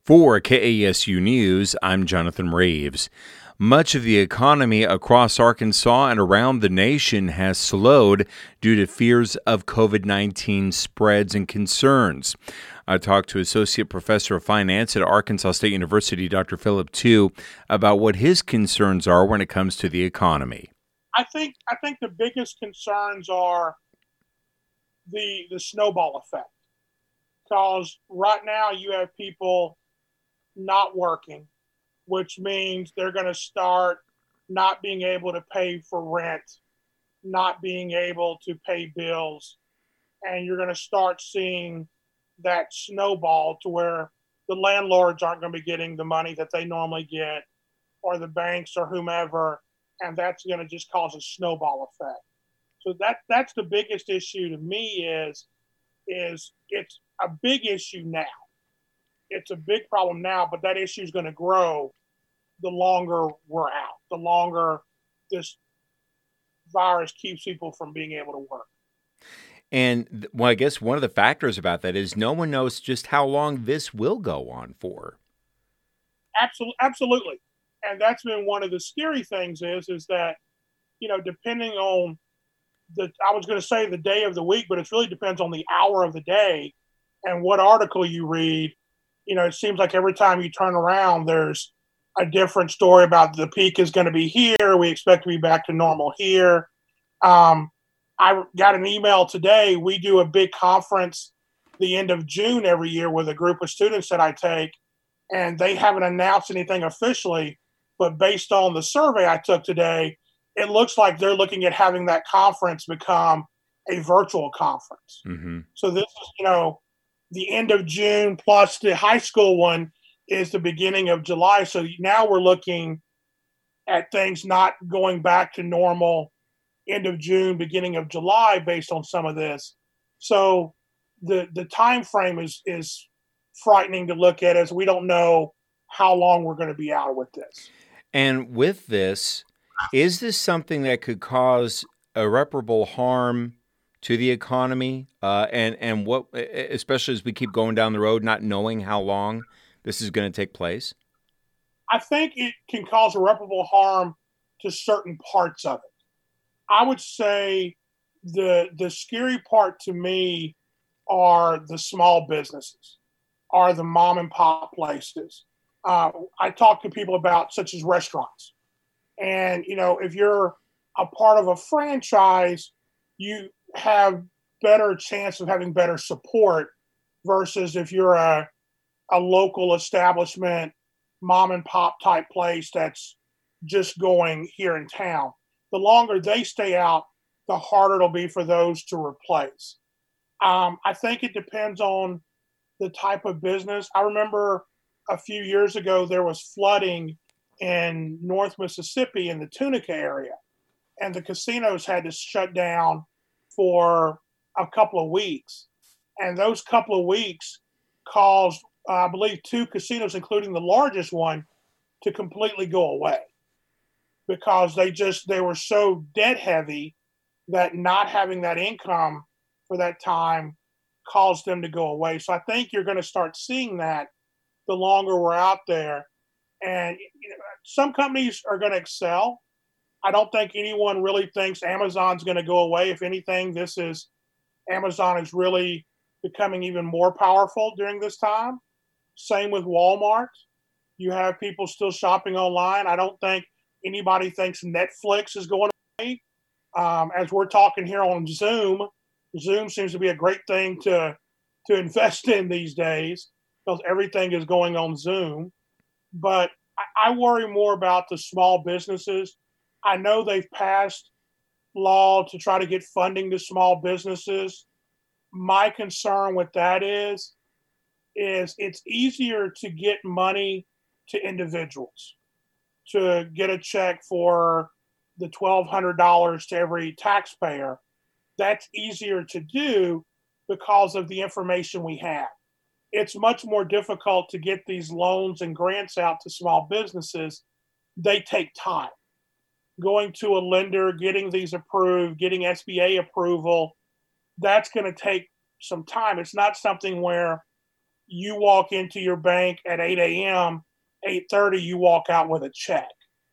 For KASU News, I'm Jonathan Raves. Much of the economy across Arkansas and around the nation has slowed due to fears of COVID-19 spreads and concerns. I talked to Associate Professor of Finance at Arkansas State University, Dr. Philip Tu, about what his concerns are when it comes to the economy. I think the biggest concerns are the snowball effect, because right now you have people not working, which means they're going to start not being able to pay for rent, not being able to pay bills, and you're going to start seeing that snowball to where the landlords aren't going to be getting the money that they normally get, or the banks or whomever, and that's going to just cause a snowball effect. So that's the biggest issue to me is it's a big issue now. It's a big problem now, but that issue is going to grow the longer we're out, the longer this virus keeps people from being able to work. And, I guess one of the factors about that is no one knows just how long this will go on for. Absolutely. And that's been one of the scary things is that, depending on I was going to say the day of the week, but it really depends on the hour of the day and what article you read. It seems like every time you turn around, there's a different story about the peak is going to be here. We expect to be back to normal here. I got an email today. We do a big conference the end of June every year with a group of students that I take, and they haven't announced anything officially, but based on the survey I took today, it looks like they're looking at having that conference become a virtual conference. Mm-hmm. So this is, the end of June plus the high school one is the beginning of July. So now we're looking at things not going back to normal end of June, beginning of July based on some of this. So the time frame is frightening to look at, as we don't know how long we're going to be out with this. And with this, is this something that could cause irreparable harm to the economy? And what, especially as we keep going down the road, not knowing how long this is going to take place? I think it can cause irreparable harm to certain parts of it. I would say the scary part to me are the small businesses, are the mom and pop places. I talk to people about such as restaurants. And, if you're a part of a franchise, you have better chance of having better support versus if you're a local establishment, mom and pop type place that's just going here in town. The longer they stay out, the harder it'll be for those to replace. I think it depends on the type of business. I remember a few years ago, there was flooding in North Mississippi in the Tunica area, and the casinos had to shut down for a couple of weeks. And those couple of weeks caused, I believe, 2 casinos, including the largest one, to completely go away because they were so debt heavy that not having that income for that time caused them to go away. So I think you're going to start seeing that the longer we're out there. And some companies are going to excel. I don't think anyone really thinks Amazon's going to go away. If anything, Amazon is really becoming even more powerful during this time. Same with Walmart. You have people still shopping online. I don't think anybody thinks Netflix is going away. As we're talking here on Zoom seems to be a great thing to invest in these days because everything is going on Zoom. But I worry more about the small businesses. I know they've passed law to try to get funding to small businesses. My concern with that is it's easier to get money to individuals, to get a check for the $1,200 to every taxpayer. That's easier to do because of the information we have. It's much more difficult to get these loans and grants out to small businesses. They take time. Going to a lender, getting these approved, getting SBA approval, that's going to take some time. It's not something where you walk into your bank at 8 a.m., 8:30, you walk out with a check.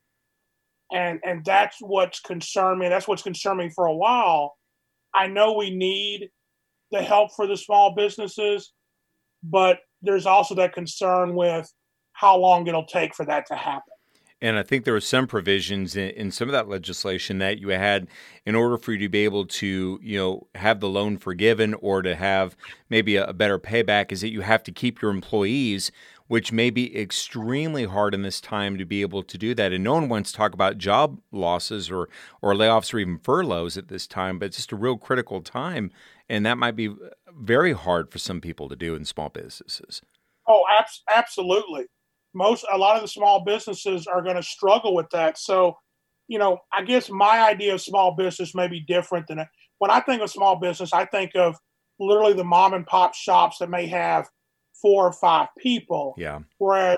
And that's what's concerned me. That's what's concerned me for a while. I know we need the help for the small businesses, but there's also that concern with how long it'll take for that to happen. And I think there were some provisions in some of that legislation that you had in order for you to be able to, have the loan forgiven or to have maybe a better payback is that you have to keep your employees, which may be extremely hard in this time to be able to do that. And no one wants to talk about job losses or layoffs or even furloughs at this time, but it's just a real critical time. And that might be very hard for some people to do in small businesses. Oh, absolutely. A lot of the small businesses are going to struggle with that. So, I guess my idea of small business may be different than when I think of small business. I think of literally the mom and pop shops that may have 4 or 5 people. Yeah. Whereas,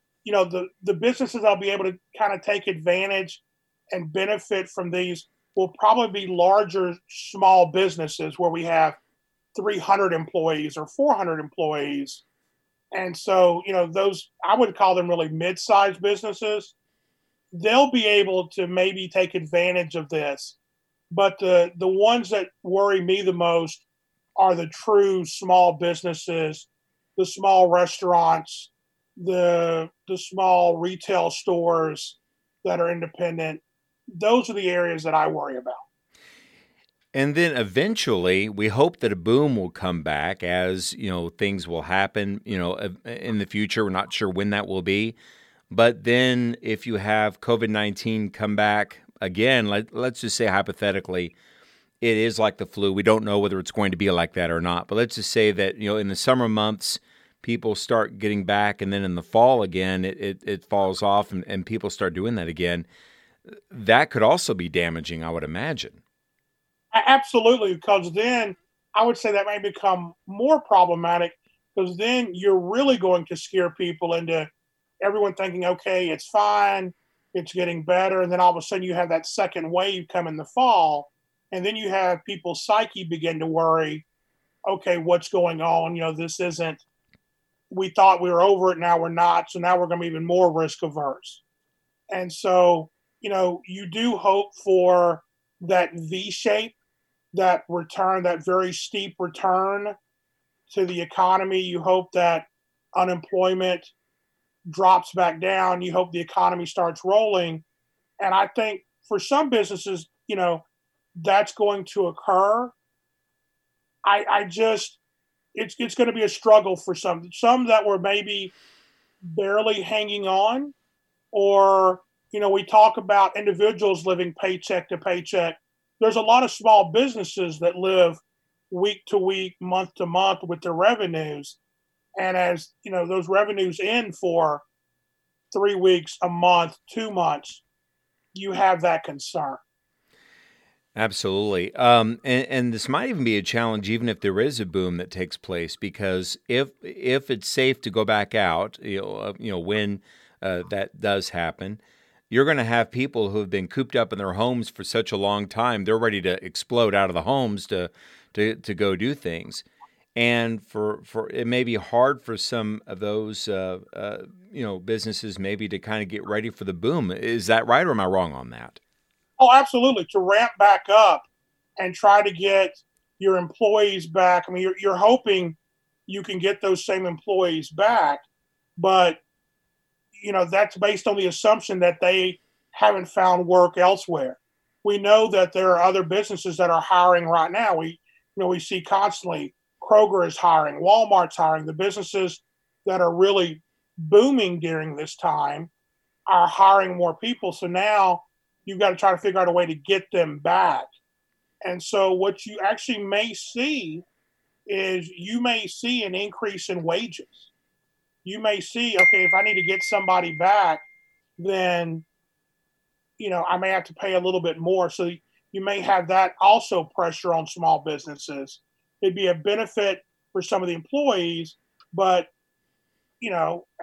the businesses that'll be able to kind of take advantage and benefit from these will probably be larger small businesses where we have 300 employees or 400 employees. And so, those, I would call them really mid-sized businesses. They'll be able to maybe take advantage of this. But the ones that worry me the most are the true small businesses, the small restaurants, the small retail stores that are independent. Those are the areas that I worry about. And then eventually, we hope that a boom will come back as, things will happen, in the future. We're not sure when that will be. But then if you have COVID-19 come back again, let's just say hypothetically, it is like the flu. We don't know whether it's going to be like that or not. But let's just say that, in the summer months, people start getting back. And then in the fall again, it falls off and people start doing that again. That could also be damaging, I would imagine. Absolutely, because then I would say that may become more problematic because then you're really going to scare people into everyone thinking, okay, it's fine, it's getting better. And then all of a sudden you have that second wave come in the fall. And then you have people's psyche begin to worry, okay, what's going on? This isn't, we thought we were over it, now we're not. So now we're going to be even more risk averse. And so, you do hope for that V shape, that return, that very steep return to the economy. You hope that unemployment drops back down. You hope the economy starts rolling. And I think for some businesses, that's going to occur. It's going to be a struggle for some that were maybe barely hanging on, or, we talk about individuals living paycheck to paycheck. There's a lot of small businesses that live week to week, month to month with their revenues. And as those revenues end for 3 weeks, a month, 2 months, you have that concern. Absolutely. And this might even be a challenge, even if there is a boom that takes place, because if it's safe to go back out, when that does happen, you're going to have people who have been cooped up in their homes for such a long time. They're ready to explode out of the homes to go do things. And for it may be hard for some of those businesses maybe to kind of get ready for the boom. Is that right, or am I wrong on that? Oh, absolutely. To ramp back up and try to get your employees back. I mean, you're hoping you can get those same employees back, but that's based on the assumption that they haven't found work elsewhere. We know that there are other businesses that are hiring right now. We see constantly Kroger is hiring, Walmart's hiring. The businesses that are really booming during this time are hiring more people. So now you've got to try to figure out a way to get them back. And so what you actually may see is you may see an increase in wages. You may see, okay, if I need to get somebody back, then, I may have to pay a little bit more. So you may have that also pressure on small businesses. It'd be a benefit for some of the employees, but,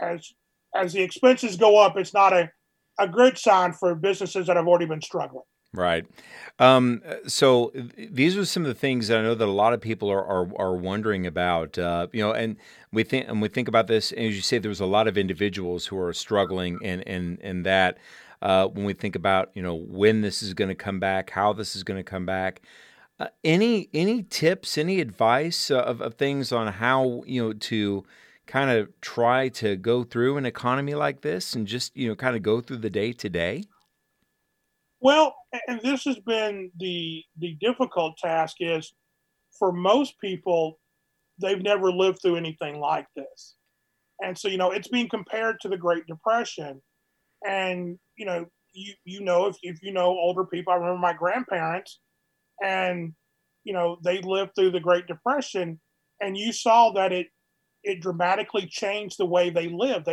as the expenses go up, it's not a good sign for businesses that have already been struggling. Right. These are some of the things that I know that a lot of people are wondering about. And we think about this, and as you say, there's a lot of individuals who are struggling in that. When we think about when this is going to come back, how this is going to come back, any tips, any advice of things on how to kind of try to go through an economy like this and just kind of go through the day to day. Well, and this has been the difficult task is for most people, they've never lived through anything like this. And so, it's being compared to the Great Depression. And, if you know older people, I remember my grandparents and, they lived through the Great Depression and you saw that it dramatically changed the way they lived.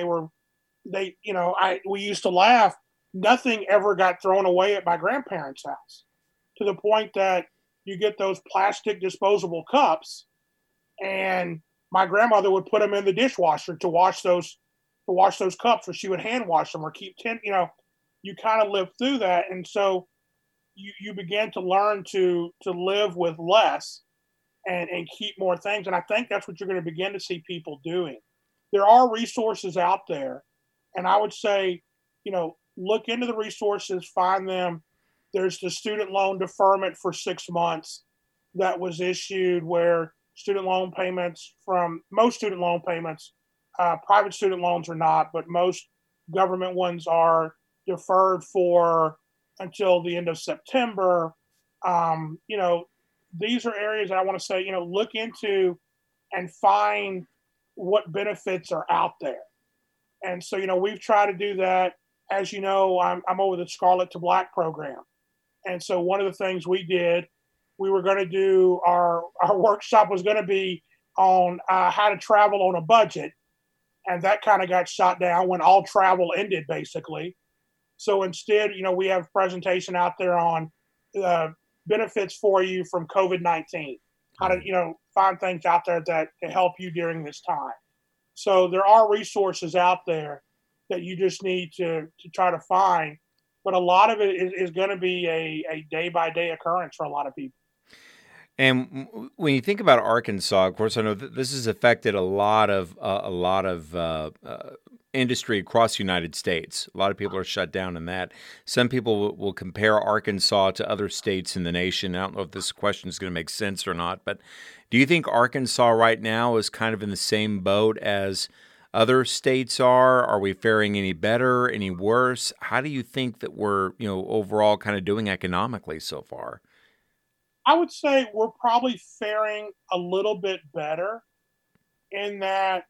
We used to laugh. Nothing ever got thrown away at my grandparents' house to the point that you get those plastic disposable cups and my grandmother would put them in the dishwasher to wash those cups, or she would hand wash them or keep 10, you kind of live through that. And so you begin to learn to live with less and keep more things. And I think that's what you're going to begin to see people doing. There are resources out there. And I would say, look into the resources, find them. There's the student loan deferment for 6 months that was issued where most student loan payments, private student loans are not, but most government ones are deferred for until the end of September. These are areas that I want to say, look into and find what benefits are out there. And so, we've tried to do that. As you know, I'm over the Scarlet to Black program. And so one of the things we did, we were going to do our workshop was going to be on how to travel on a budget. And that kind of got shot down when all travel ended, basically. So instead, we have a presentation out there on benefits for you from COVID-19, how to, find things out there that can help you during this time. So there are resources out there that you just need to try to find. But a lot of it is going to be a day-by-day occurrence for a lot of people. And when you think about Arkansas, of course, I know this has affected a lot of industry across the United States. A lot of people are shut down in that. Some people will compare Arkansas to other states in the nation. I don't know if this question is going to make sense or not, but do you think Arkansas right now is kind of in the same boat as other states are? Are we faring any better, any worse? How do you think that we're, overall kind of doing economically so far? I would say we're probably faring a little bit better in that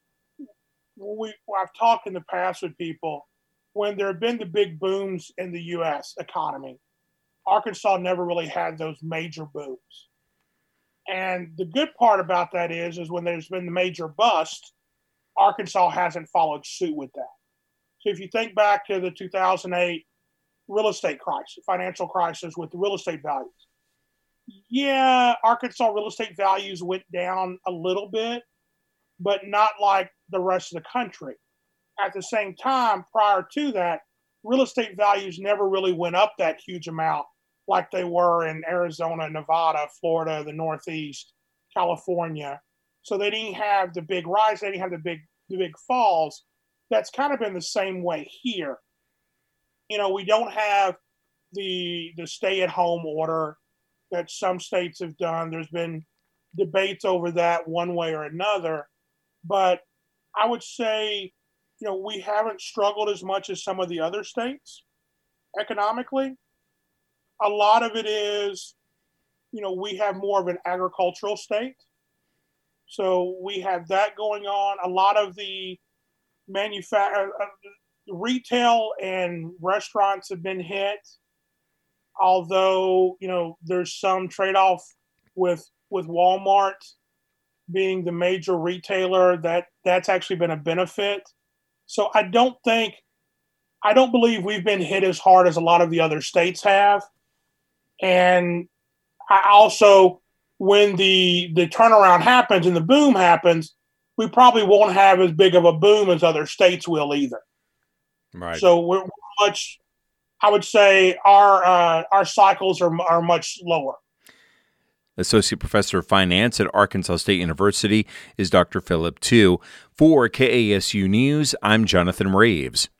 I've talked in the past with people when there have been the big booms in the U.S. economy. Arkansas never really had those major booms. And the good part about that is when there's been the major bust, Arkansas hasn't followed suit with that. So if you think back to the 2008 real estate crisis, financial crisis with the real estate values, yeah, Arkansas real estate values went down a little bit, but not like the rest of the country. At the same time, prior to that, real estate values never really went up that huge amount like they were in Arizona, Nevada, Florida, the Northeast, California. So they didn't have the big rise, they didn't have the big falls. That's kind of been the same way here. We don't have the stay-at-home order that some states have done. There's been debates over that one way or another. But I would say, we haven't struggled as much as some of the other states economically. A lot of it is, we have more of an agricultural state. So we have that going on. A lot of the retail and restaurants have been hit. Although, there's some trade-off with Walmart being the major retailer, that's actually been a benefit. So I don't believe we've been hit as hard as a lot of the other states have. And I also, when the turnaround happens and the boom happens, we probably won't have as big of a boom as other states will either. Right. So we're much, I would say our cycles are much lower. Associate Professor of Finance at Arkansas State University is Dr. Philip Tu. For KASU News, I'm Jonathan Raves.